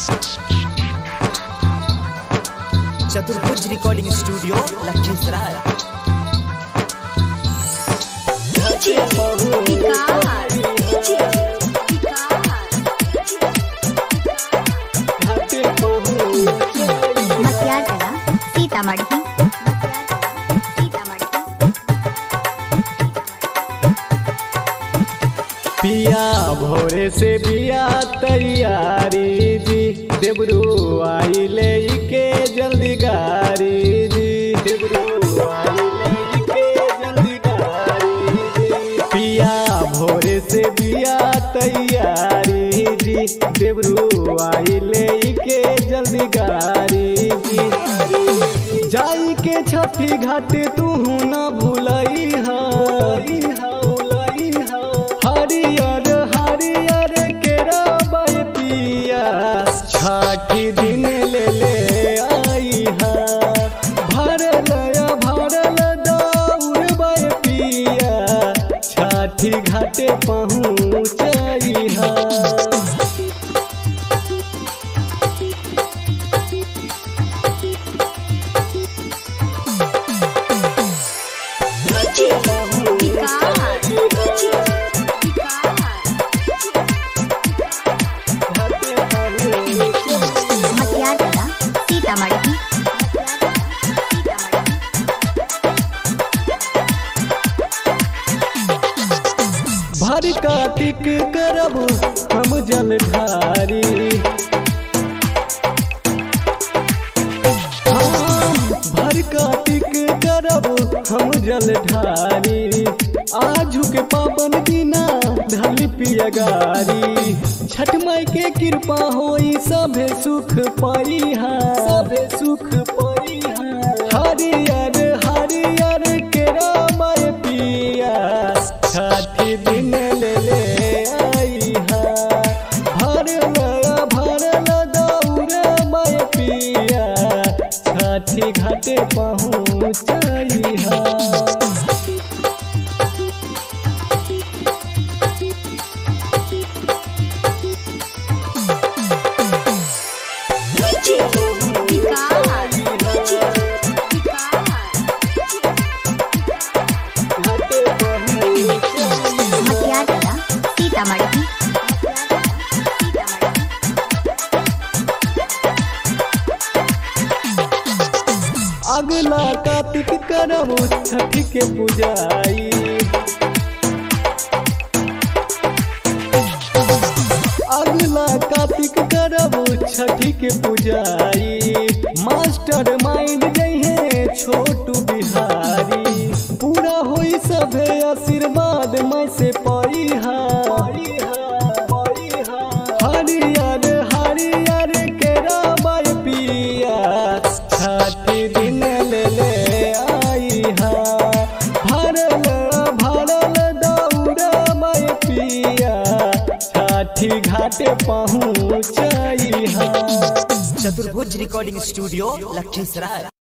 चतुर्भुज recording studio Lakhisarai. Sitamarhi पिया भोरे से बिया तैयारी जी, देवरू आई ले के जल्दी गारी जी, देवरू आई ले के जल्दी गारी जी। पिया भोरे से बिया तैयारी जी, देवरू आई ले के जल्दी गारी जी। जाई के छठी घाट तू न भूलई हरियर हरियर केरा बाय पिया, छठी दिन ले आई भरल दौड़ बाय पिया, छठी घाटे पहुँचई सीतामढ़ी भर कार्तिक करब हम जलधारी, भर कार्तिक करब हम जलधारी। आजू के पावन दिना धली पिया गारी, छठ माई के कृपा होई सभे सुख पाई सभे सुख पाई। हरियर हरियर केरा बाय पिया, छठी दिन ले आई भरल दौड़ बाय पिया, छठी घाटे पहुँचई सीतामढ़ी अगला कार्तिक करब छठी के पूजाई, अगला कार्तिक करब छठी के पूजाई। मास्टर माइंड जइहे छोटू बिहारी, पूरा होई सभे आशीर्वाद मैं से पाई हरियर हरियर केरा बाय पिया, छठी दिन ले आई भरल दौड़ बाय पिया, छठी घाटे पहुँचई चतुर्भुज रिकॉर्डिंग स्टूडियो लखीसराय।